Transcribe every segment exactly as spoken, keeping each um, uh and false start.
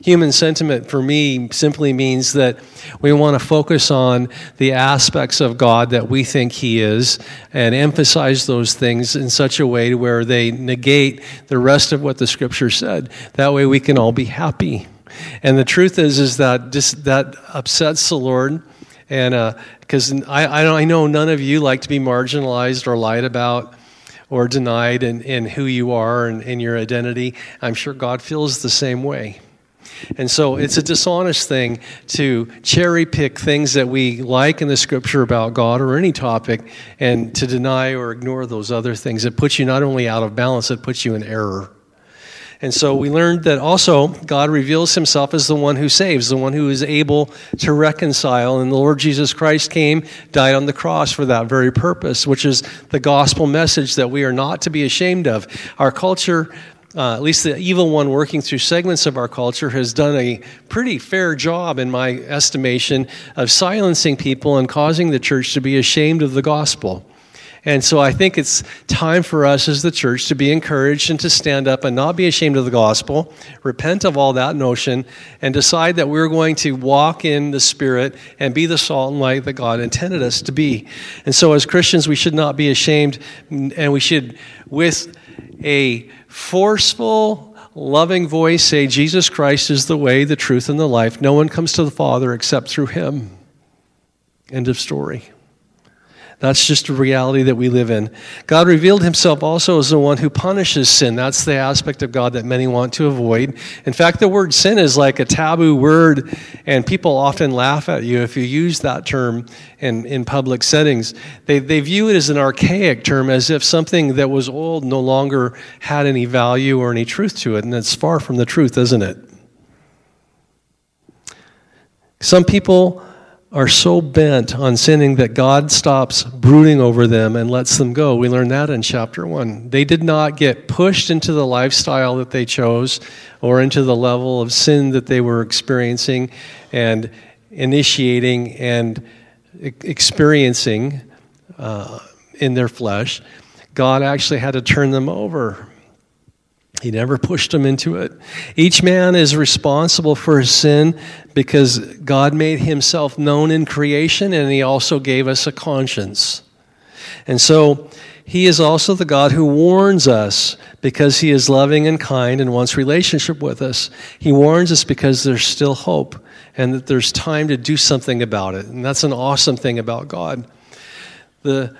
human sentiment for me simply means that we want to focus on the aspects of God that we think He is and emphasize those things in such a way where they negate the rest of what the Scripture said. That way we can all be happy. And the truth is, is that just, that upsets the Lord. And because uh, I, I, I know none of you like to be marginalized or lied about or denied in, in who you are and in your identity. I'm sure God feels the same way. And so it's a dishonest thing to cherry pick things that we like in the Scripture about God or any topic and to deny or ignore those other things. It puts you not only out of balance, it puts you in error. And so we learned that also God reveals Himself as the one who saves, the one who is able to reconcile. And the Lord Jesus Christ came, died on the cross for that very purpose, which is the gospel message that we are not to be ashamed of. Our culture, uh, at least the evil one working through segments of our culture, has done a pretty fair job, in my estimation, of silencing people and causing the church to be ashamed of the gospel. And so I think it's time for us as the church to be encouraged and to stand up and not be ashamed of the gospel, repent of all that notion, and decide that we're going to walk in the Spirit and be the salt and light that God intended us to be. And so as Christians, we should not be ashamed, and we should, with a forceful, loving voice, say, Jesus Christ is the way, the truth, and the life. No one comes to the Father except through Him. End of story. That's just a reality that we live in. God revealed Himself also as the one who punishes sin. That's the aspect of God that many want to avoid. In fact, the word sin is like a taboo word, and people often laugh at you if you use that term in, in public settings. They, they view it as an archaic term, as if something that was old no longer had any value or any truth to it, and it's far from the truth, isn't it? Some people are so bent on sinning that God stops brooding over them and lets them go. We learned that in chapter one. They did not get pushed into the lifestyle that they chose or into the level of sin that they were experiencing and initiating and experiencing uh, in their flesh. God actually had to turn them over. He never pushed them into it. Each man is responsible for his sin because God made Himself known in creation, and He also gave us a conscience. And so He is also the God who warns us because He is loving and kind and wants relationship with us. He warns us because there's still hope and that there's time to do something about it. And that's an awesome thing about God. The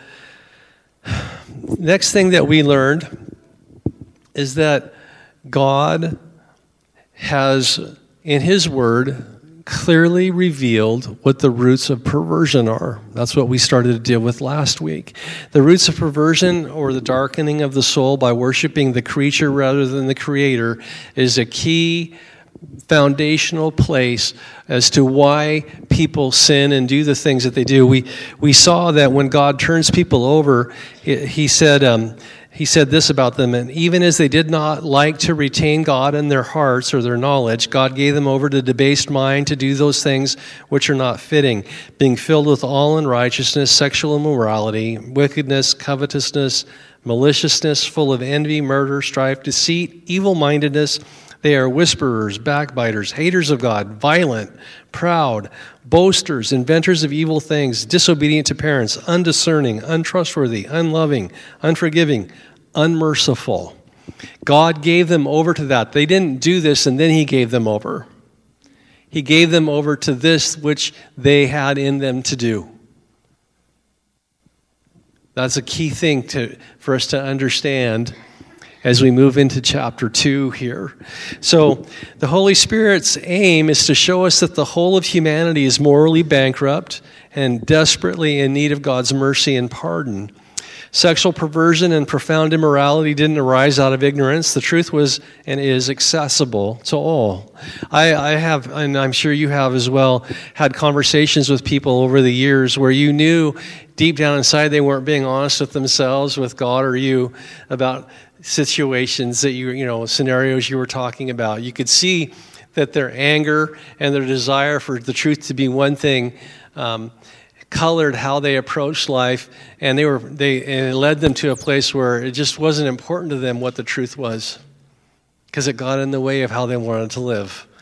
next thing that we learned is that God has, in His Word, clearly revealed what the roots of perversion are. That's what we started to deal with last week. The roots of perversion, or the darkening of the soul by worshiping the creature rather than the Creator, is a key foundational place as to why people sin and do the things that they do. We we saw that when God turns people over, He, he said... Um, He said this about them, and even as they did not like to retain God in their hearts or their knowledge, God gave them over to debased mind to do those things which are not fitting, being filled with all unrighteousness, sexual immorality, wickedness, covetousness, maliciousness, full of envy, murder, strife, deceit, evil-mindedness. They are whisperers, backbiters, haters of God, violent, proud, boasters, inventors of evil things, disobedient to parents, undiscerning, untrustworthy, unloving, unforgiving, unmerciful. God gave them over to that. They didn't do this and then He gave them over. He gave them over to this which they had in them to do. That's a key thing to for us to understand as we move into chapter two here. So the Holy Spirit's aim is to show us that the whole of humanity is morally bankrupt and desperately in need of God's mercy and pardon. Sexual perversion and profound immorality didn't arise out of ignorance. The truth was and is accessible to all. I, I have, and I'm sure you have as well, had conversations with people over the years where you knew deep down inside they weren't being honest with themselves, with God or you, about situations that you, you know, scenarios you were talking about. You could see that their anger and their desire for the truth to be one thing um, colored how they approached life, and they were they and it led them to a place where it just wasn't important to them what the truth was, because it got in the way of how they wanted to live.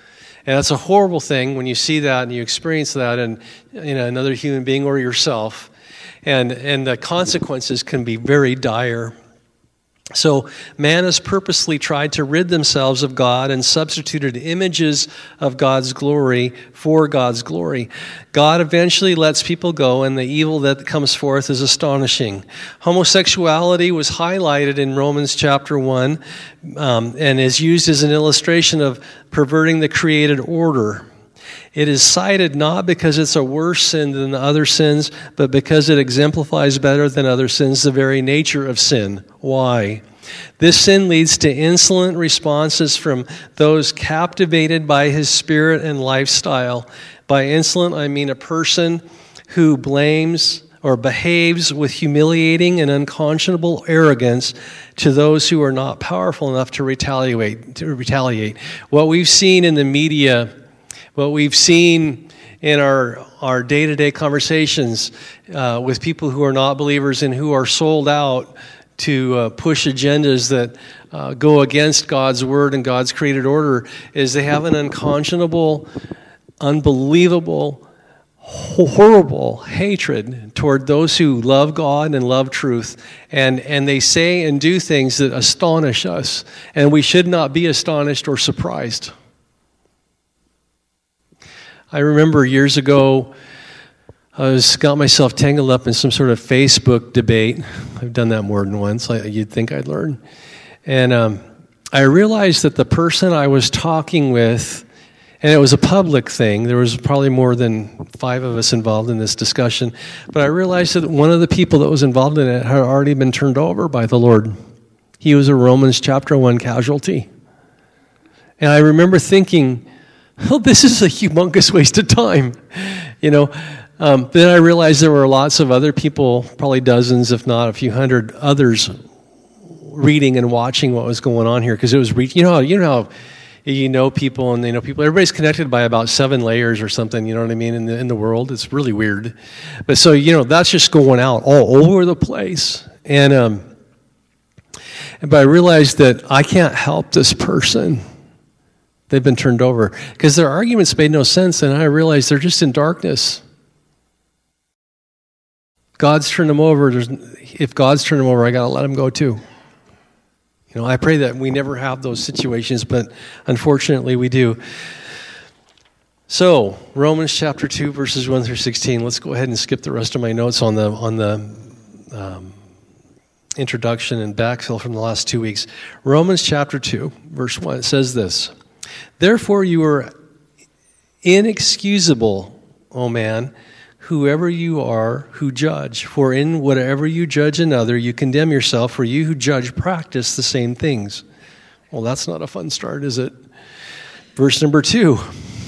And that's a horrible thing when you see that and you experience that in, in another human being or yourself. And, and the consequences can be very dire. So man has purposely tried to rid themselves of God and substituted images of God's glory for God's glory. God eventually lets people go, and the evil that comes forth is astonishing. Homosexuality was highlighted in Romans chapter one um, and is used as an illustration of perverting the created order. It is cited not because it's a worse sin than the other sins, but because it exemplifies better than other sins the very nature of sin. Why? This sin leads to insolent responses from those captivated by his spirit and lifestyle. By insolent, I mean a person who blames or behaves with humiliating and unconscionable arrogance to those who are not powerful enough to retaliate. To retaliate. What we've seen in the media, what we've seen in our, our day-to-day conversations uh, with people who are not believers and who are sold out to uh, push agendas that uh, go against God's word and God's created order, is they have an unconscionable, unbelievable, horrible hatred toward those who love God and love truth. And, and they say and do things that astonish us. And we should not be astonished or surprised. I remember years ago, I was got myself tangled up in some sort of Facebook debate. I've done that more than once. I, you'd think I'd learn. And um, I realized that the person I was talking with, and it was a public thing, there was probably more than five of us involved in this discussion, but I realized that one of the people that was involved in it had already been turned over by the Lord. He was a Romans chapter one casualty. And I remember thinking, well, this is a humongous waste of time, you know. Um, then I realized there were lots of other people, probably dozens, if not a few hundred others, reading and watching what was going on here, because it was, re- you know, how, you know how you know people and they know people. Everybody's connected by about seven layers or something. You know what I mean? In the in the world, it's really weird. But so you know, that's just going out all over the place, and um, but I realized that I can't help this person. They've been turned over because their arguments made no sense, and I realized they're just in darkness. God's turned them over. There's, if God's turned them over, I got to let them go too. You know, I pray that we never have those situations, but unfortunately we do. So, Romans chapter two, verses one through sixteen. Let's go ahead and skip the rest of my notes on the on the um, introduction and backfill from the last two weeks. Romans chapter two, verse one. It says this: "Therefore you are inexcusable, O man, whoever you are who judge. For in whatever you judge another, you condemn yourself, for you who judge practice the same things." Well, that's not a fun start, is it? Verse number two.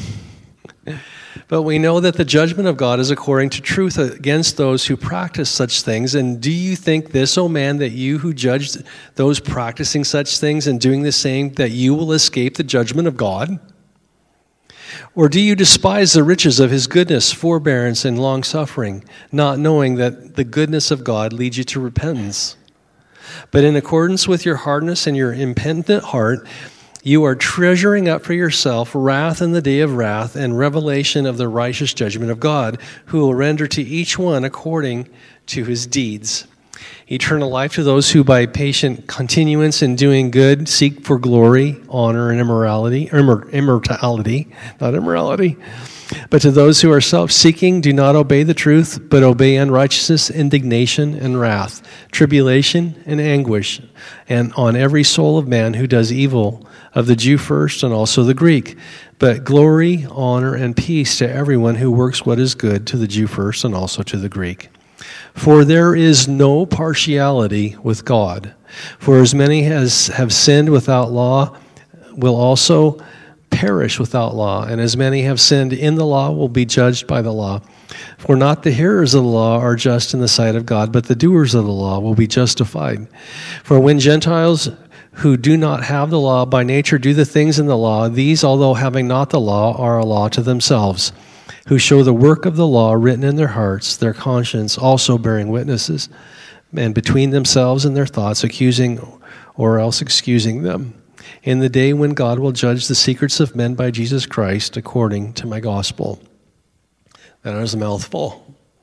"But we know that the judgment of God is according to truth against those who practice such things. And do you think this, O man, that you who judge those practicing such things and doing the same, that you will escape the judgment of God? Or do you despise the riches of his goodness, forbearance, and long-suffering, not knowing that the goodness of God leads you to repentance? But in accordance with your hardness and your impenitent heart, you are treasuring up for yourself wrath in the day of wrath and revelation of the righteous judgment of God, who will render to each one according to his deeds. Eternal life to those who by patient continuance in doing good seek for glory, honor, and immorality, immor- immortality, not immorality. But to those who are self-seeking, do not obey the truth, but obey unrighteousness, indignation, and wrath, tribulation, and anguish, and on every soul of man who does evil, of the Jew first and also the Greek. But glory, honor, and peace to everyone who works what is good, to the Jew first and also to the Greek. For there is no partiality with God. For as many as have sinned without law will also perish without law, and as many have sinned in the law will be judged by the law. For not the hearers of the law are just in the sight of God, but the doers of the law will be justified. For when Gentiles who do not have the law by nature do the things in the law, these, although having not the law, are a law to themselves, who show the work of the law written in their hearts, their conscience also bearing witnesses, and between themselves and their thoughts accusing or else excusing them. in the day when God will judge the secrets of men by Jesus Christ according to my gospel. That is a mouthful.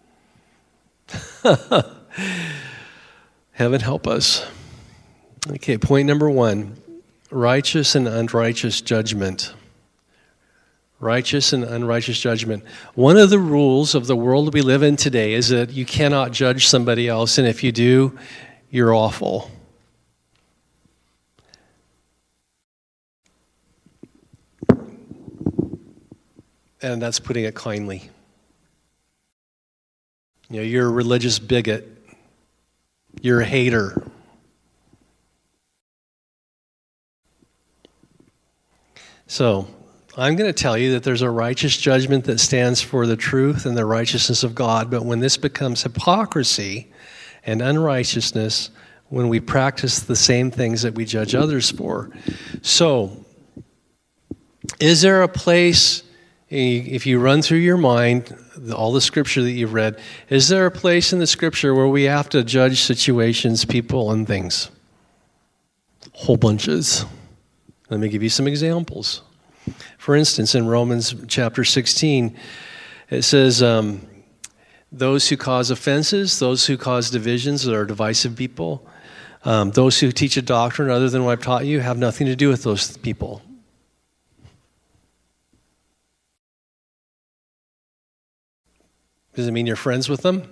Heaven help us. Okay, point number one, righteous and unrighteous judgment. Righteous and unrighteous judgment. One of the rules of the world we live in today is that you cannot judge somebody else, and if you do, you're awful. And that's putting it kindly. You know, you're a religious bigot. You're a hater. So, I'm going to tell you that there's a righteous judgment that stands for the truth and the righteousness of God, but when this becomes hypocrisy and unrighteousness, when we practice the same things that we judge others for. So, is there a place, if you run through your mind all the scripture that you've read, is there a place in the scripture where we have to judge situations, people, and things? Whole bunches. Let me give you some examples. For instance, in Romans chapter sixteen, it says, um, those who cause offenses, those who cause divisions that are divisive people, um, those who teach a doctrine other than what I've taught you have nothing to do with those people. Does it mean you're friends with them?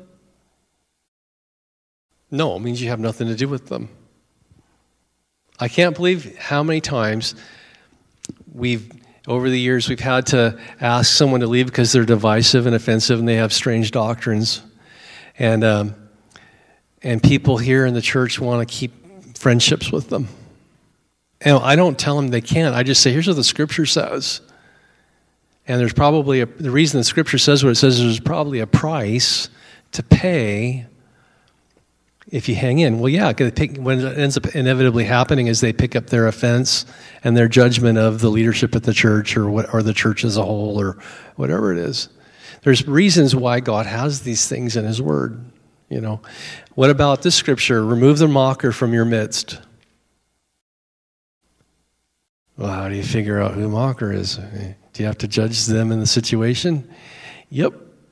No, it means you have nothing to do with them. I can't believe how many times we've, over the years, we've had to ask someone to leave because they're divisive and offensive and they have strange doctrines. And um, and people here in the church want to keep friendships with them. And I don't tell them they can't. I just say, here's what the scripture says. And there's probably, a, the reason the scripture says what it says, there's probably a price to pay if you hang in. Well, yeah, pick, what ends up inevitably happening is they pick up their offense and their judgment of the leadership at the church or what, or the church as a whole or whatever it is. There's reasons why God has these things in his word, you know. What about this scripture? Remove the mocker from your midst. Well, how do you figure out who the mocker is? Do you have to judge them in the situation? Yep.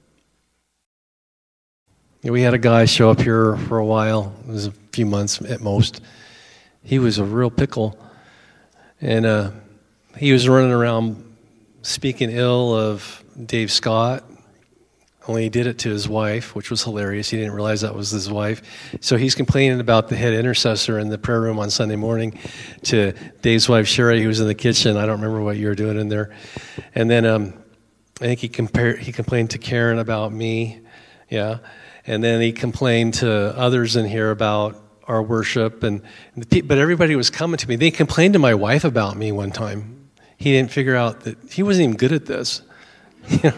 We had a guy show up here for a while. It was a few months at most. He was a real pickle. And uh, he was running around speaking ill of Dave Scott. Only he did it to his wife, which was hilarious. He didn't realize that was his wife. So he's complaining about the head intercessor in the prayer room on Sunday morning to Dave's wife, Sherry, who was in the kitchen. I don't remember what you were doing in there. And then um, I think he compared, he complained to Karen about me. Yeah. And then he complained to others in here about our worship. And, and the, but everybody was coming to me. They complained to my wife about me one time. He didn't figure out that he wasn't even good at this. You know?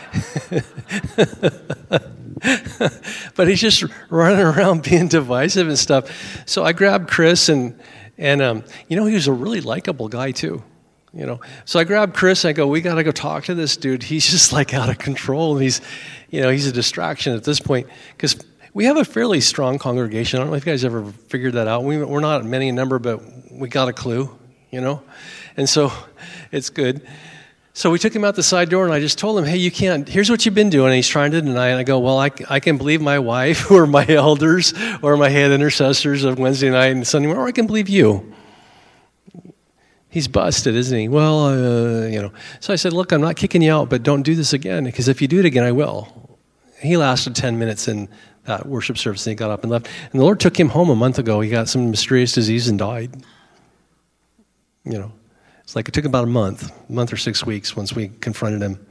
But he's just running around being divisive and stuff. So I grabbed Chris, and and um, you know, he was a really likable guy too. You know, so I grabbed Chris. And I go, we got to go talk to this dude. He's just like out of control, and he's, you know, he's a distraction at this point because we have a fairly strong congregation. I don't know if you guys ever figured that out. We, we're not many in number, but we got a clue. You know, and so it's good. So we took him out the side door, and I just told him, hey, you can't, here's what you've been doing. And he's trying to deny it. And I go, well, I, I can believe my wife or my elders or my head intercessors of Wednesday night and Sunday morning, or I can believe you. He's busted, isn't he? Well, uh, you know. So I said, look, I'm not kicking you out, but don't do this again, because if you do it again, I will. He lasted ten minutes in that worship service, and he got up and left. And the Lord took him home a month ago. He got some mysterious disease and died. You know. It's like it took about a month, a month or six weeks once we confronted him.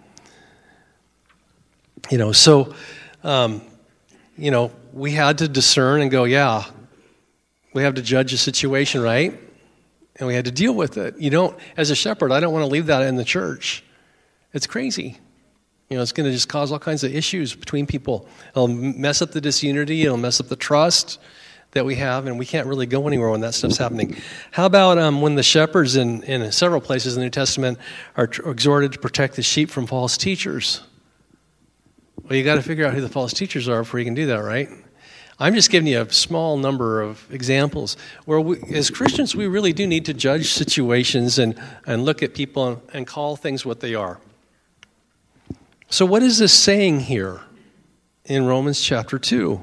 You know, so, um, you know, we had to discern and go, yeah, we have to judge a situation, right? And we had to deal with it. You don't, as a shepherd, I don't want to leave that in the church. It's crazy. You know, it's going to just cause all kinds of issues between people. It'll mess up the disunity. It'll mess up the trust that we have, and we can't really go anywhere when that stuff's happening. How about um, when the shepherds in, in several places in the New Testament are t- exhorted to protect the sheep from false teachers? Well, you got to figure out who the false teachers are before you can do that, right? I'm just giving you a small number of examples where we, as Christians, we really do need to judge situations and, and look at people and, and call things what they are. So what is this saying here in Romans chapter two?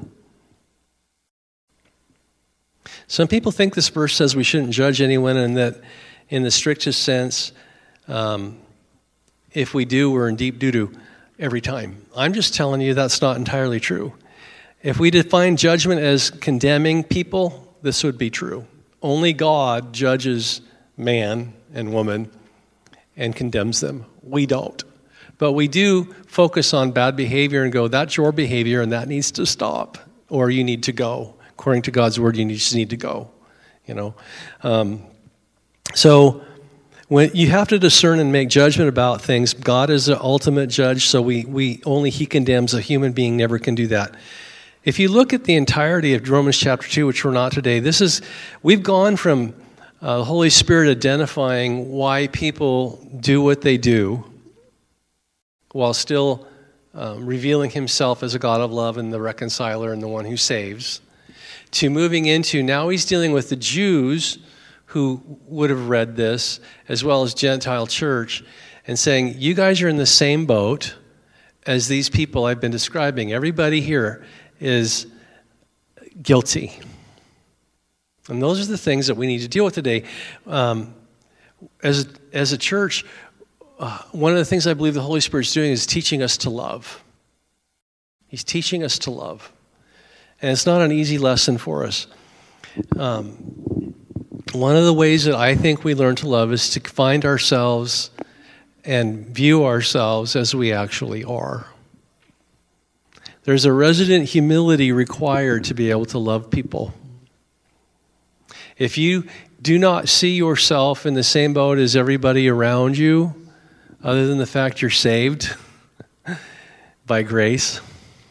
Some people think this verse says we shouldn't judge anyone, and that in the strictest sense, um, if we do, we're in deep doo-doo every time. I'm just telling you that's not entirely true. If we define judgment as condemning people, this would be true. Only God judges man and woman and condemns them. We don't. But we do focus on bad behavior and go, that's your behavior and that needs to stop, or you need to go. According to God's word, you just need to go. You know, um, so when you have to discern and make judgment about things, God is the ultimate judge. So we we only He condemns. A human being never can do that. If you look at the entirety of Romans chapter two, which we're not today, this is we've gone from uh, the Holy Spirit identifying why people do what they do, while still um, revealing Himself as a God of love and the reconciler and the one who saves, to moving into now He's dealing with the Jews who would have read this, as well as Gentile church, and saying, you guys are in the same boat as these people I've been describing. Everybody here is guilty. And those are the things that we need to deal with today. Um, as, as a church, uh, one of the things I believe the Holy Spirit's doing is teaching us to love. He's teaching us to love. And it's not an easy lesson for us. Um, one of the ways that I think we learn to love is to find ourselves and view ourselves as we actually are. There's a resident humility required to be able to love people. If you do not see yourself in the same boat as everybody around you, other than the fact you're saved by grace,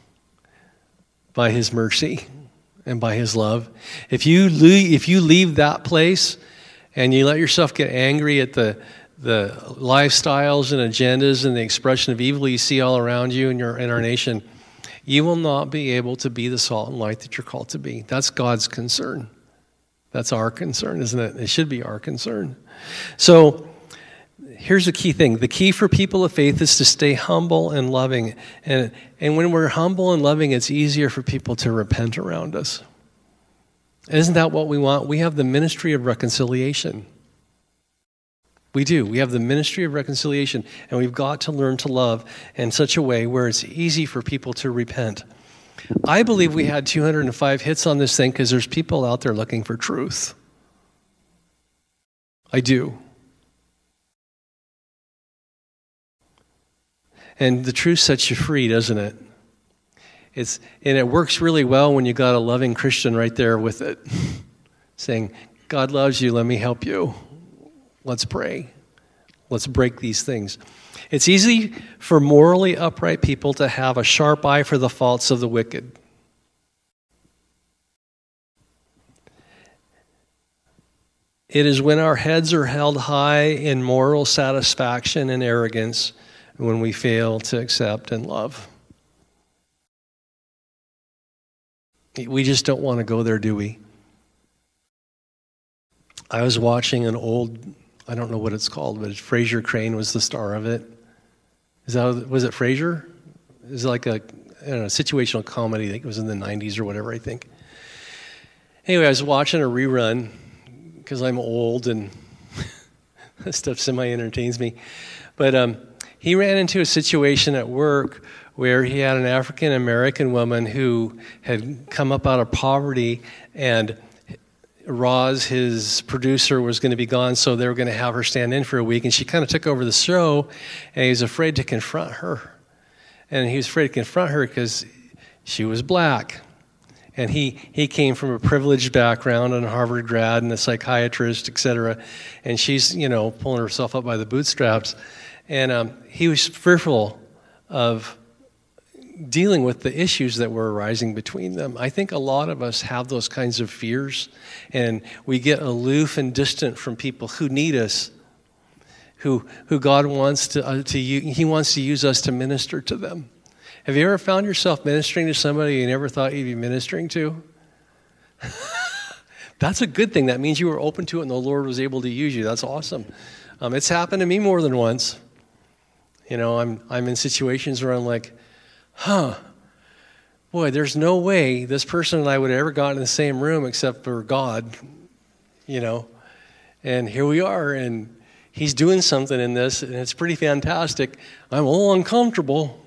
by His mercy, and by His love. If you leave, if you leave that place and you let yourself get angry at the the lifestyles and agendas and the expression of evil you see all around you in your in our nation, you will not be able to be the salt and light that you're called to be. That's God's concern. That's our concern, isn't it? It should be our concern. So here's the key thing. The key for people of faith is to stay humble and loving. And, and when we're humble and loving, it's easier for people to repent around us. Isn't that what we want? We have the ministry of reconciliation. We do. We have the ministry of reconciliation, and we've got to learn to love in such a way where it's easy for people to repent. I believe we had two hundred five hits on this thing because there's people out there looking for truth. I do. And the truth sets you free, doesn't it? It's and it works really well when you got a loving Christian right there with it, saying, God loves you, let me help you. Let's pray. Let's break these things. It's easy for morally upright people to have a sharp eye for the faults of the wicked. It is when our heads are held high in moral satisfaction and arrogance when we fail to accept and love. We just don't want to go there, do we? I was watching an old, I don't know what it's called, but Fraser Crane was the star of it. Is that, was it Fraser? It was like a, I don't know, situational comedy. I think it was in the nineties or whatever, I think. Anyway, I was watching a rerun because I'm old and that stuff semi-entertains me. But um, he ran into a situation at work where he had an African-American woman who had come up out of poverty, and Roz, his producer, was going to be gone, so they were going to have her stand in for a week, and she kind of took over the show, and he was afraid to confront her. And he was afraid to confront her because she was black. And he, he came from a privileged background, and a Harvard grad, and a psychiatrist, et cetera. And she's, you know, pulling herself up by the bootstraps. And um, he was fearful of dealing with the issues that were arising between them. I think a lot of us have those kinds of fears, and we get aloof and distant from people who need us, who who God wants to uh, to He wants to use us to minister to them. Have you ever found yourself ministering to somebody you never thought you'd be ministering to? That's a good thing. That means you were open to it and the Lord was able to use you. That's awesome. Um, it's happened to me more than once. You know, I'm I'm in situations where I'm like, huh, boy, there's no way this person and I would have ever gotten in the same room except for God, you know. And here we are, and he's doing something in this, and it's pretty fantastic. I'm a little uncomfortable.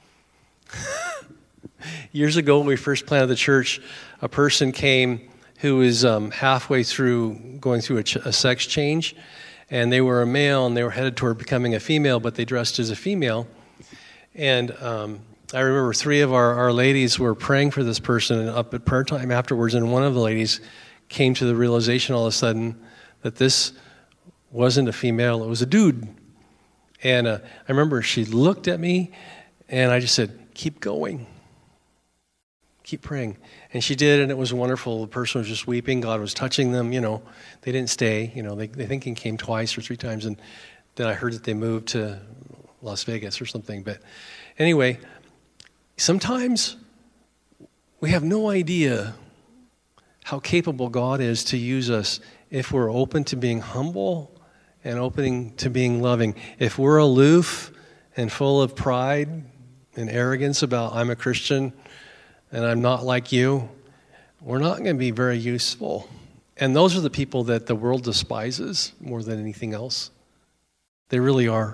Years ago, when we first planted the church, a person came who was um, halfway through going through a, ch- a sex change, and they were a male, and they were headed toward becoming a female, but they dressed as a female. And um, I remember three of our, our ladies were praying for this person up at prayer time afterwards, and one of the ladies came to the realization all of a sudden that this wasn't a female, it was a dude. And uh, I remember she looked at me, and I just said, keep going. Keep praying. And she did, and it was wonderful. The person was just weeping. God was touching them, you know. They didn't stay, you know. They, they think he came twice or three times, and then I heard that they moved to Las Vegas or something. But anyway, sometimes we have no idea how capable God is to use us if we're open to being humble and opening to being loving. If we're aloof and full of pride and arrogance about I'm a Christian and I'm not like you, we're not going to be very useful. And those are the people that the world despises more than anything else. They really are.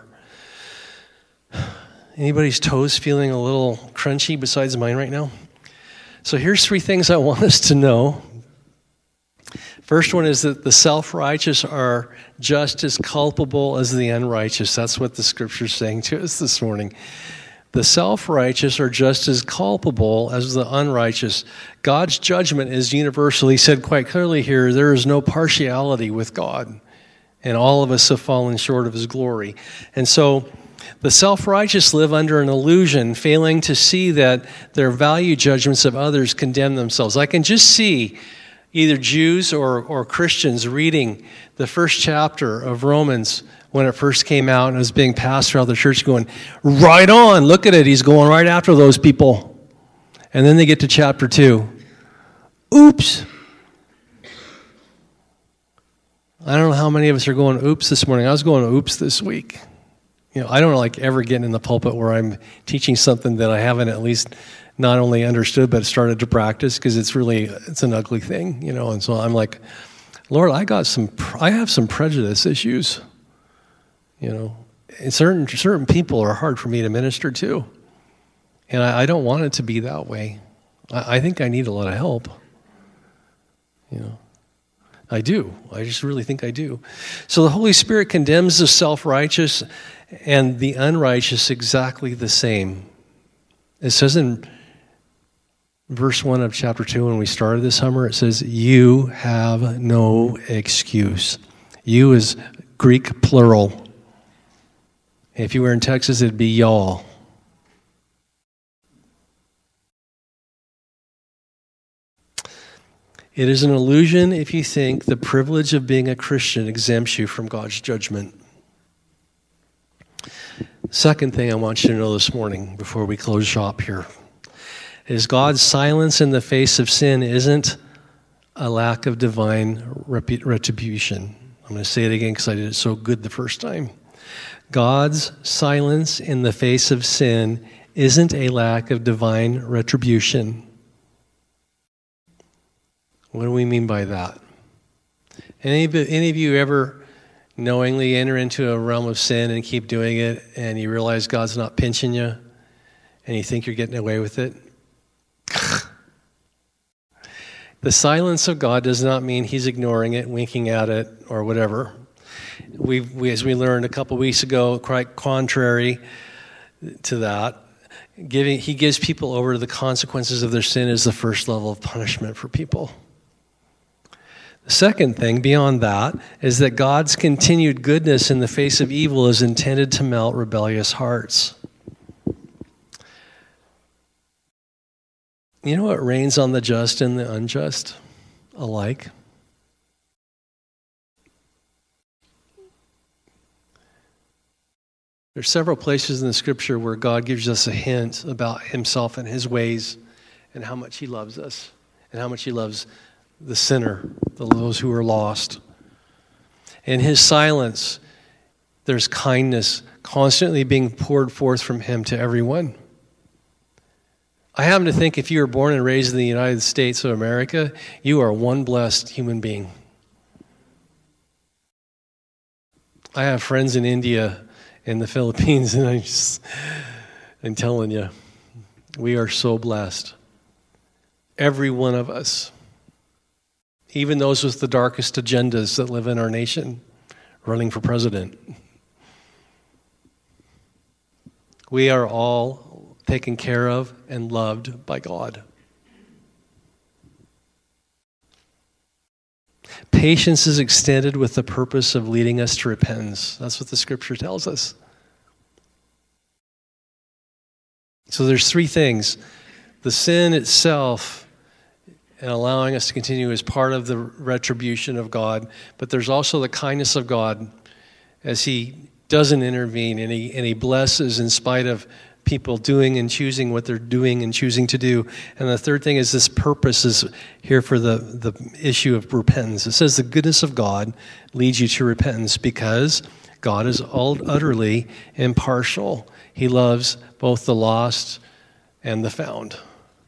Anybody's toes feeling a little crunchy besides mine right now? So here's three things I want us to know. First one is that the self-righteous are just as culpable as the unrighteous. That's what the scripture's saying to us this morning. The self-righteous are just as culpable as the unrighteous. God's judgment is universal. He said quite clearly here, there is no partiality with God, and all of us have fallen short of his glory. And so the self-righteous live under an illusion, failing to see that their value judgments of others condemn themselves. I can just see either Jews or, or Christians reading the first chapter of Romans when it first came out and was being passed throughout the church going, right on, look at it, he's going right after those people. And then they get to chapter two. Oops. I don't know how many of us are going oops this morning. I was going oops this week. You know, I don't like ever getting in the pulpit where I'm teaching something that I haven't at least not only understood but started to practice, because it's really it's an ugly thing, you know. And so I'm like, Lord, I got some I have some prejudice issues, you know. And certain certain people are hard for me to minister to, and I, I don't want it to be that way. I, I think I need a lot of help, you know. I do. I just really think I do. So the Holy Spirit condemns the self-righteous and the unrighteous exactly the same. It says in verse one of chapter two, when we started this summer, it says, you have no excuse. You is Greek plural. If you were in Texas, it'd be y'all. It is an illusion if you think the privilege of being a Christian exempts you from God's judgment. Second thing I want you to know this morning before we close shop here is God's silence in the face of sin isn't a lack of divine retribution. I'm going to say it again because I did it so good the first time. God's silence in the face of sin isn't a lack of divine retribution. What do we mean by that? Any of, any of you ever knowingly enter into a realm of sin and keep doing it, and you realize God's not pinching you, and you think you're getting away with it? The silence of God does not mean he's ignoring it, winking at it, or whatever. We've, we, as we learned a couple weeks ago, quite contrary to that, giving, he gives people over to the consequences of their sin as the first level of punishment for people. The second thing beyond that is that God's continued goodness in the face of evil is intended to melt rebellious hearts. You know what rains on the just and the unjust alike? There's several places in the scripture where God gives us a hint about himself and his ways and how much he loves us and how much he loves the sinner, those who are lost. In his silence, there's kindness constantly being poured forth from him to everyone. I happen to think if you were born and raised in the United States of America, you are one blessed human being. I have friends in India and the Philippines, and I just, I'm telling you, we are so blessed. Every one of us, even those with the darkest agendas that live in our nation, running for president. We are all taken care of and loved by God. Patience is extended with the purpose of leading us to repentance. That's what the scripture tells us. So there's three things. The sin itself and allowing us to continue is part of the retribution of God, but there's also the kindness of God as he doesn't intervene and he, and he blesses in spite of people doing and choosing what they're doing and choosing to do. And the third thing is this purpose is here for the, the issue of repentance. It says the goodness of God leads you to repentance because God is all utterly impartial. He loves both the lost and the found.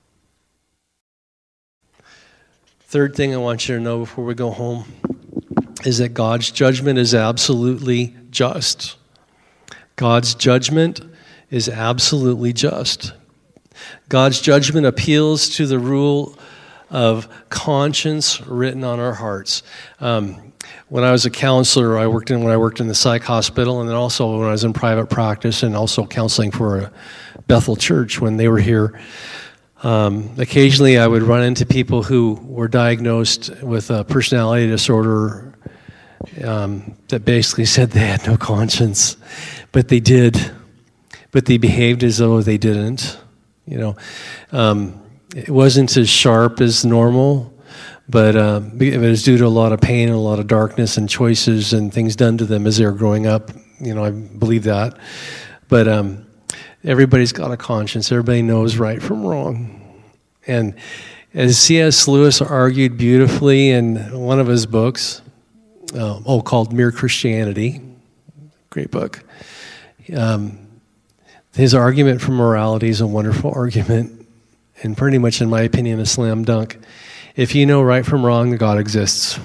Third thing I want you to know before we go home is that God's judgment is absolutely just. God's judgment is absolutely just. God's judgment appeals to the rule of conscience written on our hearts. Um, when I was a counselor, I worked in when I worked in the psych hospital, and then also when I was in private practice, and also counseling for a Bethel church when they were here. Um, occasionally, I would run into people who were diagnosed with a personality disorder um, that basically said they had no conscience, but they did. But they behaved as though they didn't. You know, um, it wasn't as sharp as normal, but uh, it was due to a lot of pain and a lot of darkness and choices and things done to them as they were growing up. You know, I believe that. But um, everybody's got a conscience. Everybody knows right from wrong. And as C S Lewis argued beautifully in one of his books, uh, oh, called Mere Christianity, great book. Um, His argument for morality is a wonderful argument, and pretty much, in my opinion, a slam dunk. If you know right from wrong, God exists.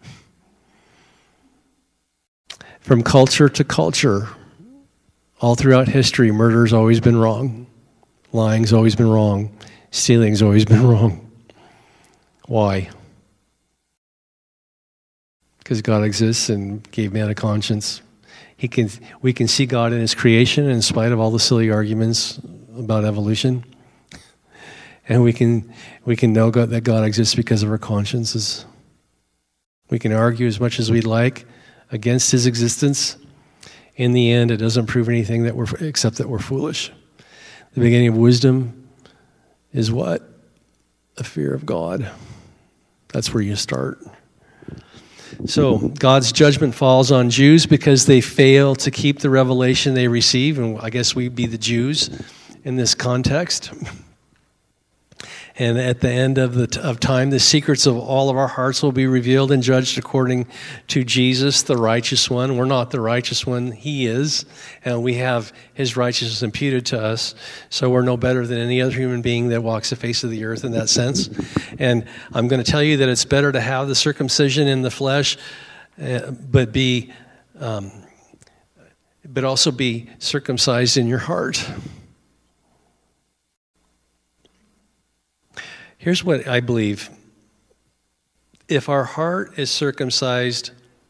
From culture to culture, all throughout history, murder's always been wrong. Lying's always been wrong. Stealing's always been wrong. Why? Because God exists and gave man a conscience. He can. We can see God in his creation in spite of all the silly arguments about evolution. And we can we can know God, that God exists because of our consciences. We can argue as much as we'd like against his existence. In the end, it doesn't prove anything that we're except that we're foolish. The beginning of wisdom is what? A fear of God. That's where you start. So God's judgment falls on Jews because they fail to keep the revelation they receive, and I guess we'd be the Jews in this context. And at the end of the of time, the secrets of all of our hearts will be revealed and judged according to Jesus, the righteous one. We're not the righteous one. He is. And we have his righteousness imputed to us. So we're no better than any other human being that walks the face of the earth in that sense. And I'm going to tell you that it's better to have the circumcision in the flesh, uh, but be, um, but also be circumcised in your heart. Here's what I believe. If our heart is circumcised,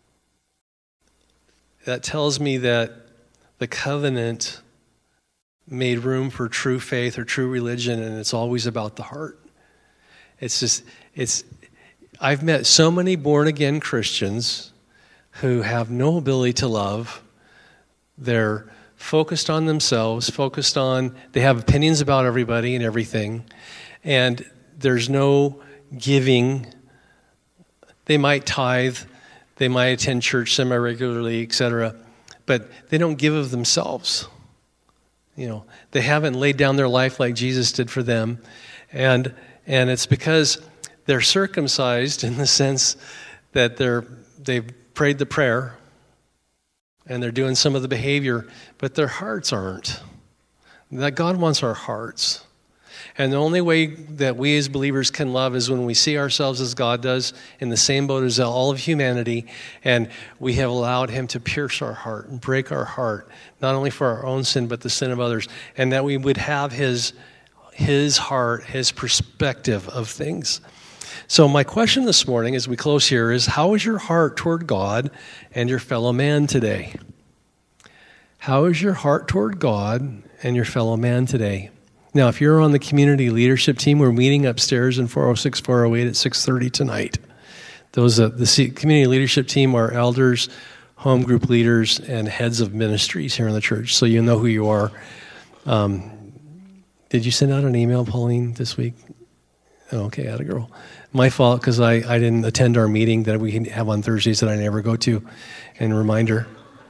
that tells me that the covenant made room for true faith or true religion, and it's always about the heart. It's just, it's, I've met so many born-again Christians who have no ability to love. They're focused on themselves, focused on, they have opinions about everybody and everything, and there's no giving. They might tithe, they might attend church semi-regularly, et cetera, but they don't give of themselves. You know, they haven't laid down their life like Jesus did for them. And and it's because they're circumcised in the sense that they're they've prayed the prayer and they're doing some of the behavior, but their hearts aren't. That God wants our hearts. And the only way that we as believers can love is when we see ourselves as God does, in the same boat as all of humanity, and we have allowed him to pierce our heart and break our heart, not only for our own sin, but the sin of others, and that we would have his, his heart, his perspective of things. So my question this morning as we close here is, how is your heart toward God and your fellow man today? How is your heart toward God and your fellow man today? Now, if you're on the community leadership team, we're meeting upstairs in four oh six, four oh eight at six thirty tonight. Those uh, the community leadership team are elders, home group leaders, and heads of ministries here in the church, so you know who you are. Um, did you send out an email, Pauline, this week? Oh, okay, atta girl. My fault, because I, I didn't attend our meeting that we have on Thursdays that I never go to, and reminder.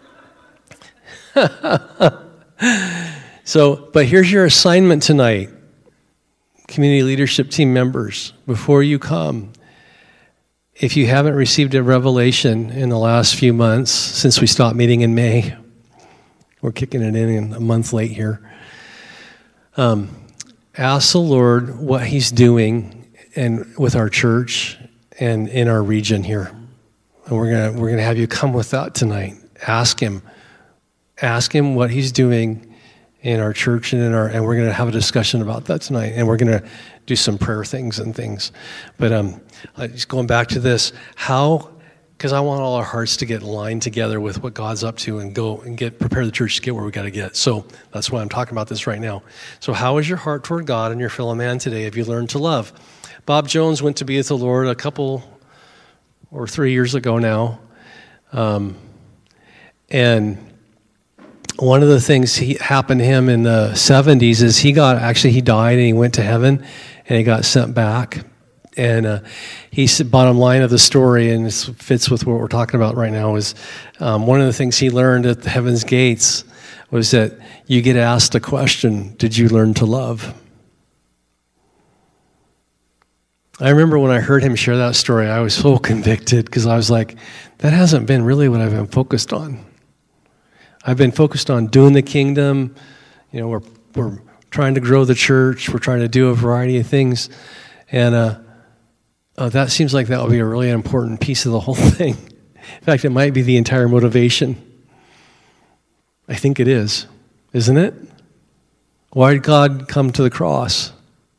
So, but here's your assignment tonight, community leadership team members. Before you come, if you haven't received a revelation in the last few months, since we stopped meeting in May, we're kicking it in a month late here, um, ask the Lord what he's doing and with our church and in our region here. And we're gonna we're gonna have you come with that tonight. Ask him. Ask him what he's doing in our church and in our, and we're going to have a discussion about that tonight, and we're going to do some prayer things and things. But um, just going back to this, how, because I want all our hearts to get aligned together with what God's up to and go and get prepare the church to get where we got to get. So that's why I'm talking about this right now. So how is your heart toward God and your fellow man today? Have you learned to love? Bob Jones went to be with the Lord a couple or three years ago now, um, and one of the things he happened to him in the seventies is he got, actually he died and he went to heaven and he got sent back. And uh, he said, bottom line of the story, and this fits with what we're talking about right now, is um, one of the things he learned at the heaven's gates was that you get asked a question, did you learn to love? I remember when I heard him share that story, I was so convicted because I was like, that hasn't been really what I've been focused on. I've been focused on doing the kingdom. You know, we're we're trying to grow the church. We're trying to do a variety of things. And uh, uh, that seems like that would be a really important piece of the whole thing. In fact, it might be the entire motivation. I think it is, isn't it? Why did God come to the cross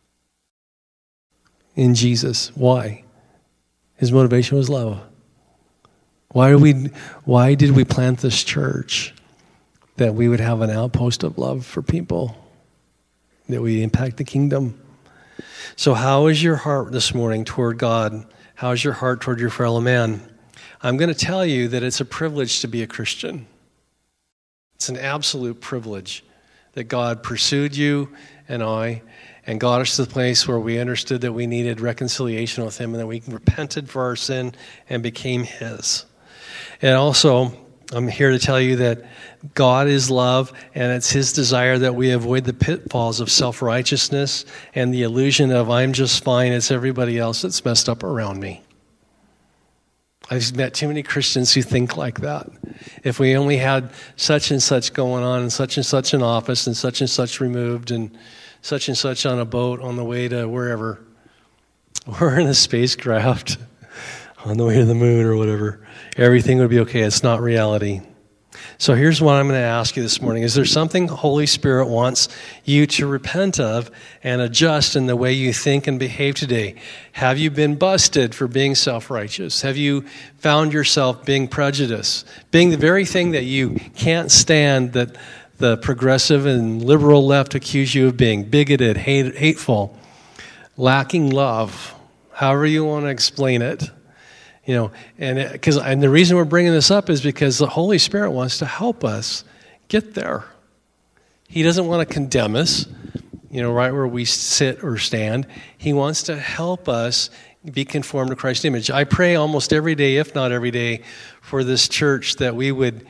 in Jesus? Why? His motivation was love. Why did we, why did we plant this church? That we would have an outpost of love for people, that we impact the kingdom. So how is your heart this morning toward God? How is your heart toward your fellow man? I'm going to tell you that it's a privilege to be a Christian. It's an absolute privilege that God pursued you and I and got us to the place where we understood that we needed reconciliation with him and that we repented for our sin and became his. And also, I'm here to tell you that God is love, and it's his desire that we avoid the pitfalls of self-righteousness and the illusion of I'm just fine, it's everybody else that's messed up around me. I've met too many Christians who think like that. If we only had such and such going on and such and such an office and such and such removed and such and such on a boat on the way to wherever, or in a spacecraft on the way to the moon or whatever, everything would be okay. It's not reality. So here's what I'm going to ask you this morning. Is there something Holy Spirit wants you to repent of and adjust in the way you think and behave today? Have you been busted for being self-righteous? Have you found yourself being prejudiced? Being the very thing that you can't stand that the progressive and liberal left accuse you of being, bigoted, hate, hateful, lacking love, however you want to explain it. You know, and because and the reason we're bringing this up is because the Holy Spirit wants to help us get there. He doesn't want to condemn us, you know, right where we sit or stand. He wants to help us be conformed to Christ's image. I pray almost every day, if not every day, for this church that we would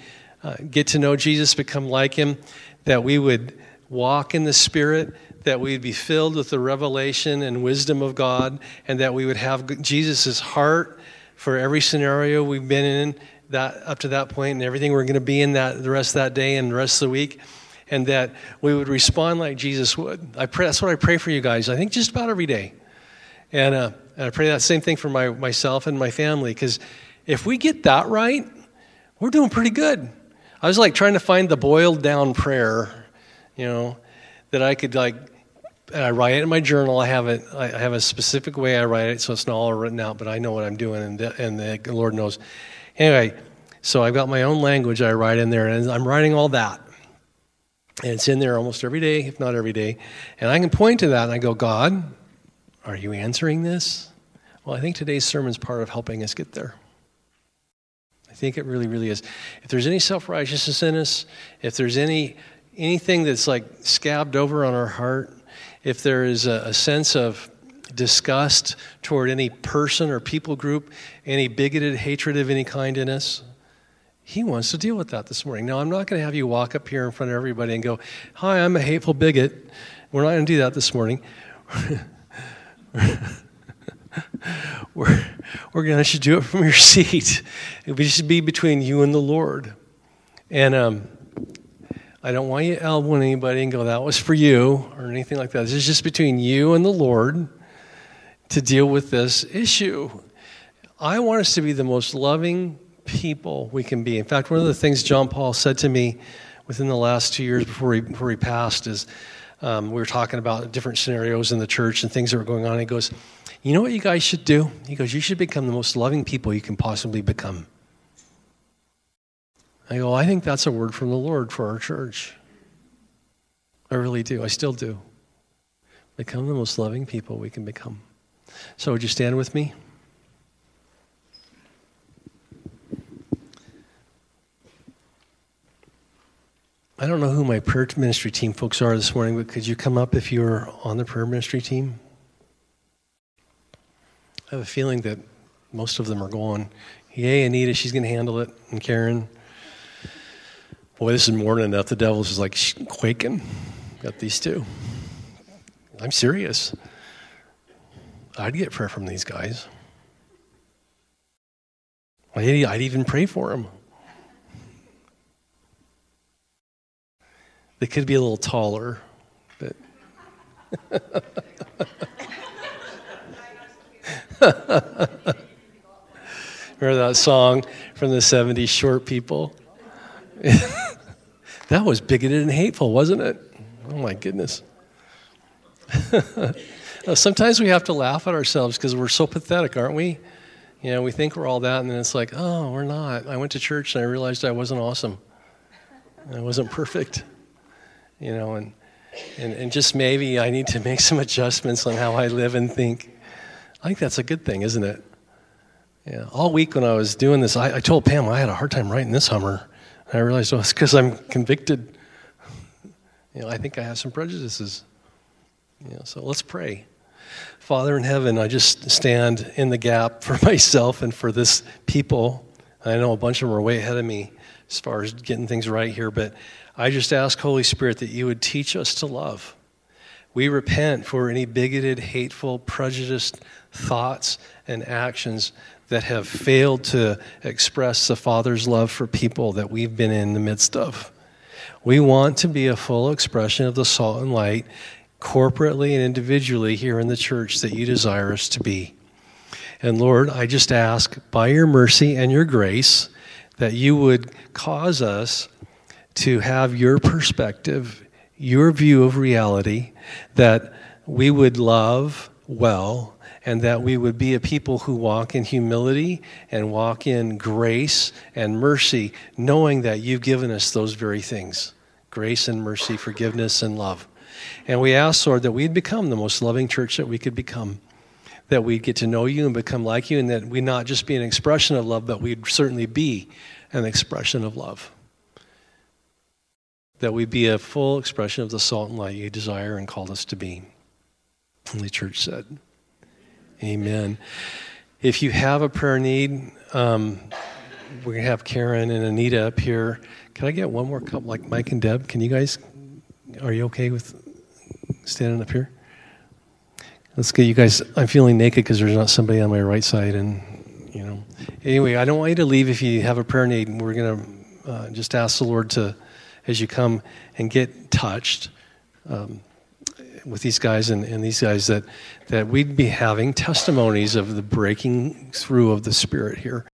uh, get to know Jesus, become like him, that we would walk in the Spirit, that we'd be filled with the revelation and wisdom of God, and that we would have Jesus' heart for every scenario we've been in that up to that point, and everything we're going to be in that the rest of that day and the rest of the week, and that we would respond like Jesus would. I pray. That's what I pray for you guys. I think just about every day, and, uh, and I pray that same thing for my myself and my family, because if we get that right, we're doing pretty good. I was like trying to find the boiled down prayer, you know, that I could like. And I write it in my journal. I have it. I have a specific way I write it, so it's not all written out. But I know what I'm doing, and the, and the Lord knows. Anyway, so I've got my own language I write in there, and I'm writing all that, and it's in there almost every day, if not every day. And I can point to that, and I go, God, are you answering this? Well, I think today's sermon is part of helping us get there. I think it really, really is. If there's any self-righteousness in us, if there's any anything that's like scabbed over on our heart, if there is a, a sense of disgust toward any person or people group, any bigoted hatred of any kind in us, he wants to deal with that this morning. Now, I'm not going to have you walk up here in front of everybody and go, hi, I'm a hateful bigot. We're not going to do that this morning. we're we're going to let you do it from your seat. It should be between you and the Lord. And um I don't want you to elbow anybody and go, that was for you, or anything like that. This is just between you and the Lord to deal with this issue. I want us to be the most loving people we can be. In fact, one of the things John Paul said to me within the last two years before he, before he passed is, um, we were talking about different scenarios in the church and things that were going on. He goes, you know what you guys should do? He goes, you should become the most loving people you can possibly become. I go, I think that's a word from the Lord for our church. I really do. I still do. Become the most loving people we can become. So would you stand with me? I don't know who my prayer ministry team folks are this morning, but could you come up if you're on the prayer ministry team? I have a feeling that most of them are going, yay, Anita, she's going to handle it, and Karen. Boy, this is more than enough. The devil's just like quaking. Got these two. I'm serious. I'd get prayer from these guys. I'd, I'd even pray for them. They could be a little taller, but... Remember that song from the seventies, Short People? That was bigoted and hateful, wasn't it? Oh my goodness. Sometimes we have to laugh at ourselves because we're so pathetic, aren't we? You know, we think we're all that, and then it's like, oh, we're not. I went to church and I realized I wasn't awesome. I wasn't perfect. You know, and, and, and just maybe I need to make some adjustments on how I live and think. I think that's a good thing, isn't it? Yeah. All week when I was doing this, I, I told Pam I had a hard time writing this Hummer. And I realized, well, it's because I'm convicted. You know, I think I have some prejudices. You know, so let's pray. Father in heaven, I just stand in the gap for myself and for this people. I know a bunch of them are way ahead of me as far as getting things right here, but I just ask, Holy Spirit, that you would teach us to love. We repent for any bigoted, hateful, prejudiced thoughts and actions that have failed to express the Father's love for people that we've been in the midst of. We want to be a full expression of the salt and light, corporately and individually here in the church that you desire us to be. And Lord, I just ask, by your mercy and your grace, that you would cause us to have your perspective, your view of reality, that we would love well, and that we would be a people who walk in humility and walk in grace and mercy, knowing that you've given us those very things, grace and mercy, forgiveness and love. And we ask, Lord, that we'd become the most loving church that we could become, that we'd get to know you and become like you, and that we'd not just be an expression of love, but we'd certainly be an expression of love. That we'd be a full expression of the salt and light you desire and called us to be. And the church said, amen. If you have a prayer need, um, we're going to have Karen and Anita up here. Can I get one more couple, like Mike and Deb? Can you guys, are you okay with standing up here? Let's get you guys, I'm feeling naked because there's not somebody on my right side. And, you know, anyway, I don't want you to leave if you have a prayer need. We're going to uh, just ask the Lord to, as you come and get touched um, with these guys and, and these guys, that, that we'd be having testimonies of the breaking through of the Spirit here.